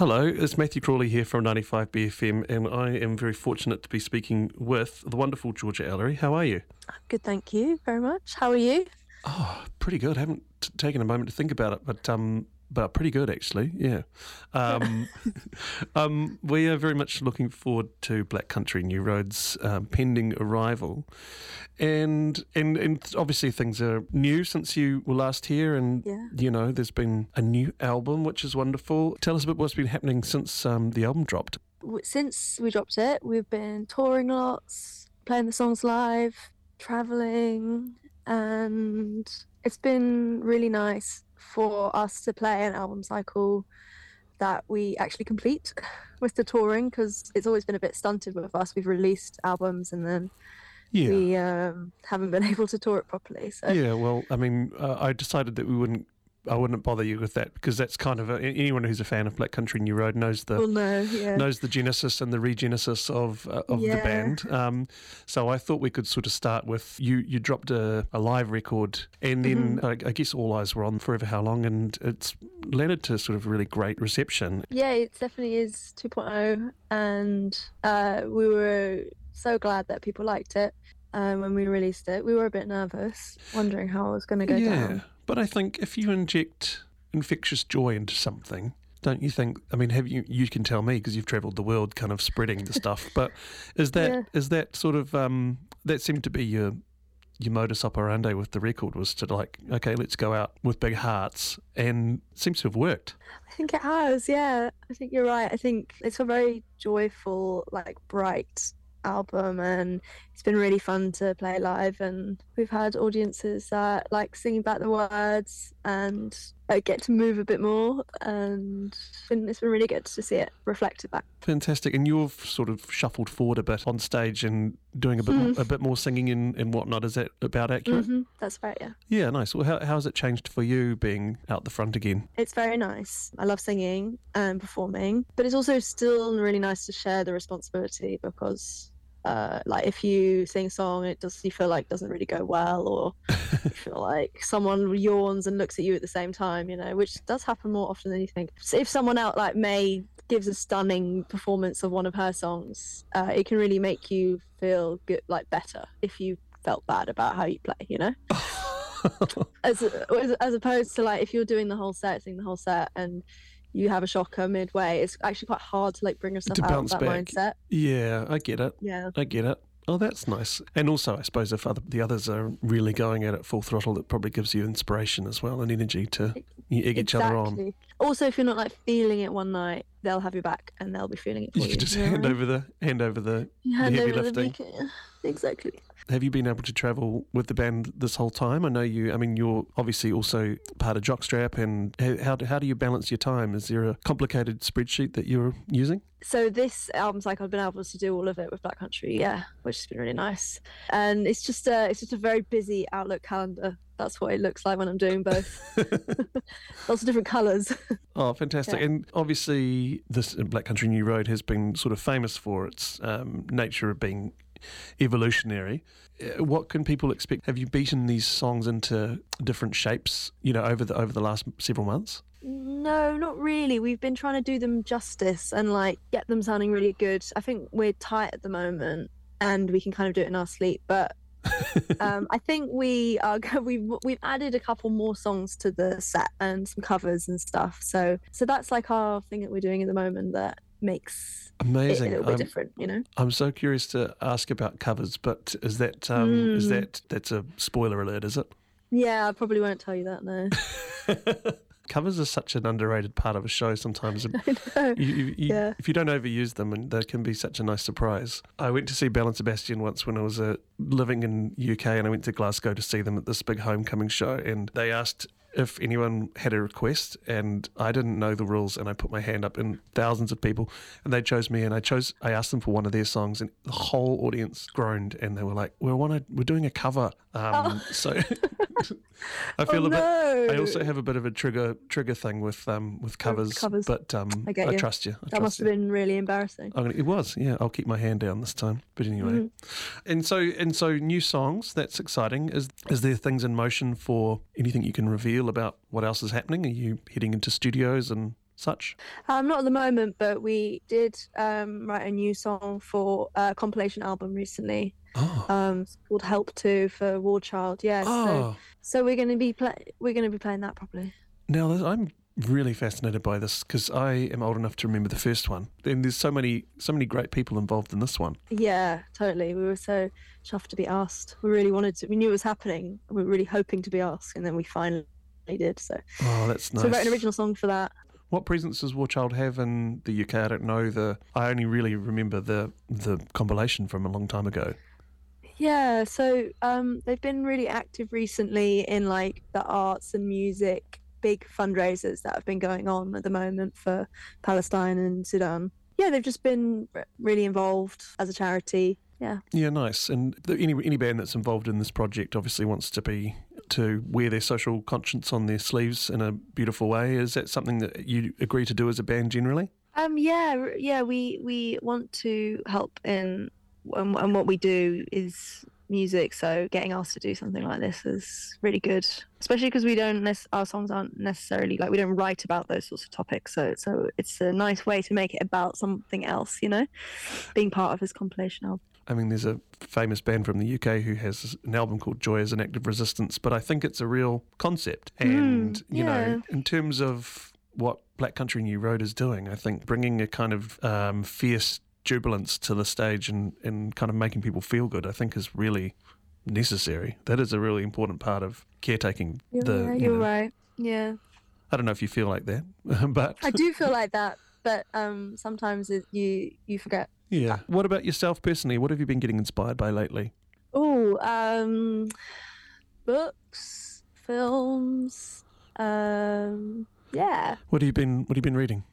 Hello, it's Matthew Crawley here from 95BFM, and I am very fortunate to be speaking with the wonderful Georgia Ellery. How are you? Good, thank you very much. How are you? Oh, pretty good. I haven't taken a moment to think about it, but pretty good actually. Yeah. We are very much looking forward to Black Country New Roads' pending arrival, and obviously things are new since you were last here, and there's been a new album which is wonderful. Tell us a bit what's been happening since the album dropped. Since we dropped it, we've been touring lots, playing the songs live, traveling, and it's been really nice for us to play an album cycle that we actually complete with the touring, because it's always been a bit stunted with us. We've released albums and then we haven't been able to tour it properly. So. Yeah, well, I mean, I decided that I wouldn't bother you with that, because that's kind of anyone who's a fan of Black Country New Road knows the genesis and the regenesis of the band. So I thought we could sort of start with you dropped a live record, and then I guess All Eyes were on Forever How Long, and it's landed to sort of really great reception. Yeah, it definitely is 2.0, and we were so glad that people liked it. When we released it, we were a bit nervous, wondering how it was going to go down. But I think if you inject infectious joy into something, don't you think? I mean, you can tell me because you've travelled the world, kind of spreading the stuff. But is that sort of that seemed to be your modus operandi with the record, was to like, okay, let's go out with big hearts, and it seems to have worked. I think it has. Yeah, I think you're right. I think it's a very joyful, like bright album, and it's been really fun to play live, and we've had audiences that like singing back the words and get to move a bit more, and it's been really good to see it reflected back. Fantastic. And you've sort of shuffled forward a bit on stage and doing a bit more singing and whatnot. Is that about accurate? That's right, yeah. Yeah, nice. Well, how has it changed for you being out the front again? It's very nice. I love singing and performing, but it's also still really nice to share the responsibility, because like if you sing a song and you feel like it doesn't really go well, or you feel like someone yawns and looks at you at the same time, which does happen more often than you think. So if someone else like May gives a stunning performance of one of her songs, it can really make you feel good, like better, if you felt bad about how you play, as opposed to like if you're doing the whole set, sing the whole set, and you have a shocker midway, it's actually quite hard to like bring yourself out of that mindset. Yeah, I get it. Yeah. I get it. Oh, that's nice. And also, I suppose if the others are really going at it full throttle, it probably gives you inspiration as well, and energy to egg each other on. Also, if you're not like feeling it one night, they'll have your back and they'll be feeling it for you. You can just hand over the heavy lifting. Exactly. Have you been able to travel with the band this whole time? I know you're obviously also part of Jockstrap, and how do you balance your time? Is there a complicated spreadsheet that you're using? So this album cycle, I've been able to do all of it with Black Country, which has been really nice. And it's just a very busy Outlook calendar. That's what it looks like when I'm doing both. Lots of different colours. Oh, fantastic. Yeah. And obviously this Black Country New Road has been sort of famous for its nature of being evolutionary. What can people expect? Have you beaten these songs into different shapes, over the last several months? No, not really. We've been trying to do them justice and like get them sounding really good. I think we're tight at the moment and we can kind of do it in our sleep, but I think we've added a couple more songs to the set and some covers and stuff. So that's like our thing that we're doing at the moment that makes amazing. It a little bit different, I'm so curious to ask about covers, but is that that's a spoiler alert, is it? Yeah, I probably won't tell you that, no. Covers are such an underrated part of a show sometimes. I know. If you don't overuse them, and they can be such a nice surprise. I went to see Belle and Sebastian once when I was living in UK, and I went to Glasgow to see them at this big homecoming show, and they asked if anyone had a request, and I didn't know the rules, and I put my hand up in thousands of people, and they chose me, and I asked them for one of their songs, and the whole audience groaned, and they were like, we're doing a cover. So I feel I also have a bit of a trigger thing with covers. But I trust you. That must have been really embarrassing. It was, yeah. I'll keep my hand down this time. But anyway, and so new songs. That's exciting. Is there things in motion for anything you can reveal about what else is happening? Are you heading into studios and such? Not at the moment, but we did write a new song for a compilation album recently. Oh, It's called "Help To" for War Child. Yeah, oh. so we're gonna be playing that probably. Now I'm really fascinated by this because I am old enough to remember the first one. And there's so many great people involved in this one. Yeah, totally. We were so chuffed to be asked. We really wanted to. We knew it was happening. We were really hoping to be asked, and then we finally did. So, Oh, that's nice. so we wrote an original song for that. What presence does War Child have in the UK? I don't know. I only really remember the compilation from a long time ago. Yeah, so they've been really active recently in like the arts and music big fundraisers that have been going on at the moment for Palestine and Sudan. Yeah, they've just been really involved as a charity. Yeah. Yeah, nice. And any band that's involved in this project obviously wants to wear their social conscience on their sleeves in a beautiful way. Is that something that you agree to do as a band generally? Yeah. We want to help and what we do is music. So getting asked to do something like this is really good, especially because our songs aren't necessarily like we don't write about those sorts of topics. So it's a nice way to make it about something else. Being part of this compilation album. I mean, there's a famous band from the UK who has an album called Joy as an Act of Resistance, but I think it's a real concept. And, you know, in terms of what Black Country New Road is doing, I think bringing a kind of fierce jubilance to the stage and kind of making people feel good, I think is really necessary. That is a really important part of caretaking. You're right. Yeah. I don't know if you feel like that, but... I do feel like that, but sometimes you forget. Yeah. What about yourself personally? What have you been getting inspired by lately? Oh, books, films. Yeah. What have you been reading?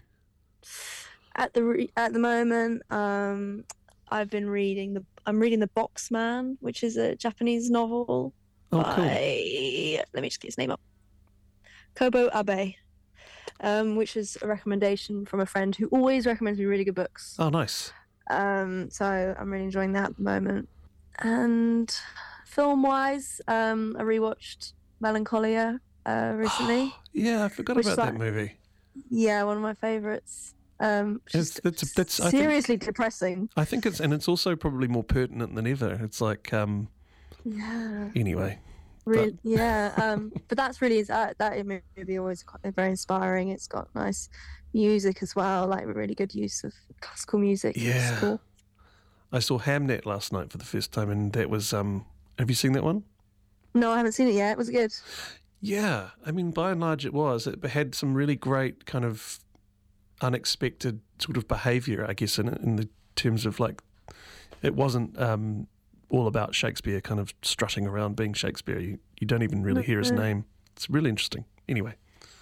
At the moment, I've been reading I'm reading The Boxman, which is a Japanese novel Oh, cool. let me just get his name up. Kobo Abe. Which is a recommendation from a friend who always recommends me really good books. Oh, nice. So I'm really enjoying that at the moment. And film-wise, I rewatched Melancholia recently. Yeah, I forgot about that movie. Yeah, one of my favourites. That's seriously depressing. I think it's also probably more pertinent than ever. It's like, yeah. Anyway. Really, yeah. But that's really that movie always very inspiring. It's got nice music as well, like really good use of classical music. Yeah. It's cool. I saw Hamnet last night for the first time, and that was. Have you seen that one? No, I haven't seen it yet. Was it good? Yeah, I mean, by and large, it was. It had some really great kind of unexpected sort of behaviour, I guess, in the terms of like, it wasn't all about Shakespeare kind of strutting around being Shakespeare. You don't even really hear his name. It's really interesting. Anyway.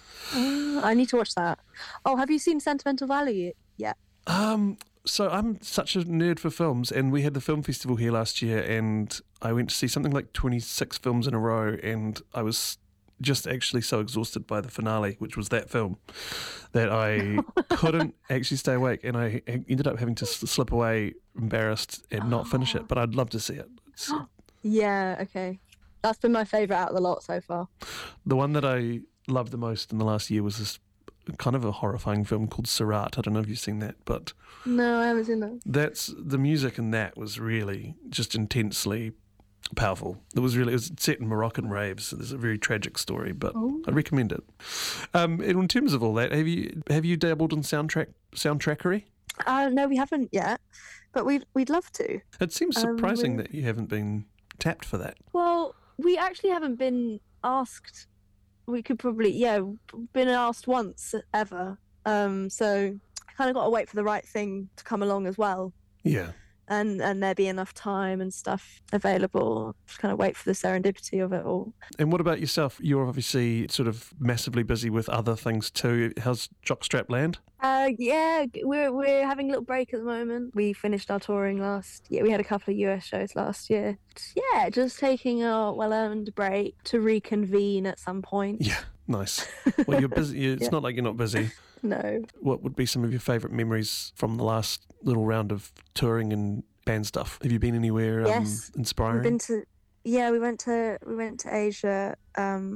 I need to watch that. Oh, have you seen Sentimental Valley yet? So I'm such a nerd for films, and we had the film festival here last year, and I went to see something like 26 films in a row, and I was just actually so exhausted by the finale, which was that film, that I couldn't actually stay awake, and I ended up having to slip away embarrassed and not finish it, but I'd love to see it. Yeah, okay. That's been my favourite out of the lot so far. The one that I loved the most in the last year was this kind of a horrifying film called Surat. I don't know if you've seen that, but... No, I haven't seen that. The music in that was really just intensely powerful. It was set in Moroccan raves. So there's a very tragic story, but I'd recommend it. And in terms of all that, have you dabbled in soundtrackery? No, we haven't yet, but we'd love to. It seems surprising that you haven't been tapped for that. Well, we actually haven't been asked. We could probably, been asked once ever. So I kind of got to wait for the right thing to come along as well. Yeah. And there be enough time and stuff available. Just kind of wait for the serendipity of it all. And what about yourself? You're obviously sort of massively busy with other things too. How's Jockstrap Land? Yeah, we're having a little break at the moment. We finished our touring last year. We had a couple of US shows last year. Yeah, just taking a well-earned break to reconvene at some point. Yeah, nice. Well, you're busy. It's not like you're not busy. No. What would be some of your favourite memories from the last little round of touring and band stuff? Have you been anywhere inspiring? We went to Asia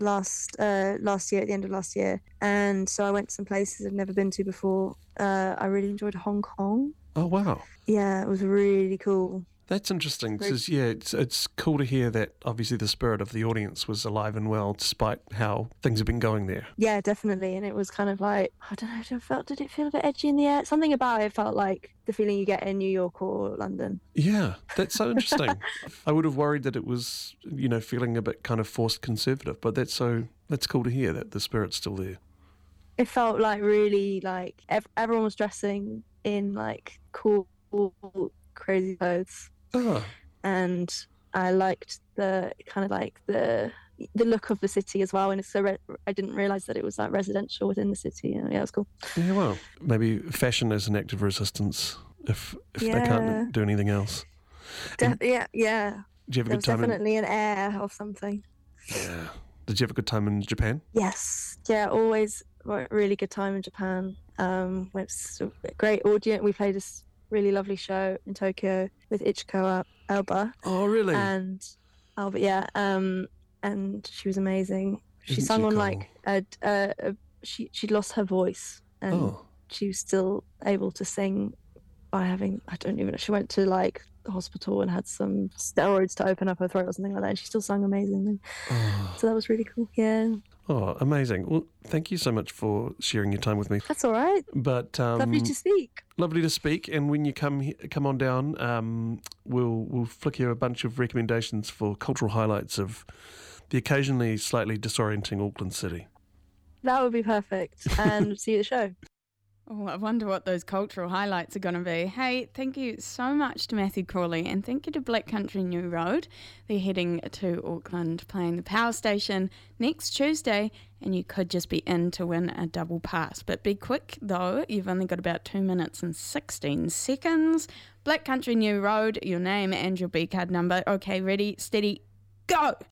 last year, at the end of last year, and so I went to some places I'd never been to before. I really enjoyed Hong Kong. Oh, wow. Yeah, it was really cool. That's interesting because, it's cool to hear that obviously the spirit of the audience was alive and well despite how things have been going there. Yeah, definitely. And it was kind of like, I don't know, did it feel a bit edgy in the air? Something about it felt like the feeling you get in New York or London. Yeah, that's so interesting. I would have worried that it was, feeling a bit kind of forced conservative, but that's cool to hear that the spirit's still there. It felt like really like everyone was dressing in like cool, crazy clothes. Oh. And I liked the kind of like the look of the city as well. And it's so I didn't realize that it was like residential within the city. Yeah, it was cool. Yeah, well, maybe fashion is an act of resistance if they can't do anything else. Yeah. Did you have a good time? Definitely an air of something. Yeah. Did you have a good time in Japan? Yes. Yeah, always a really good time in Japan. It's a great audience. We played this really lovely show in Tokyo with Ichiko Alba. Oh, really? And Alba, yeah. And she was amazing. She sung on like she'd lost her voice, and she was still able to sing by having, I don't even know, she went to like the hospital and had some steroids to open up her throat or something like that, and she still sang amazingly. So that was really cool. Yeah. Oh, amazing. Well, thank you so much for sharing your time with me. That's all right. But lovely to speak. Lovely to speak. And when you come on down, we'll flick you a bunch of recommendations for cultural highlights of the occasionally slightly disorienting Auckland city. That would be perfect. And see you at the show. Oh, I wonder what those cultural highlights are going to be. Hey, thank you so much to Matthew Crawley, and thank you to Black Country New Road. They're heading to Auckland, playing the Power Station next Tuesday, and you could just be in to win a double pass. But be quick, though. You've only got about 2 minutes and 16 seconds. Black Country New Road, your name and your B-card number. Okay, ready, steady, go!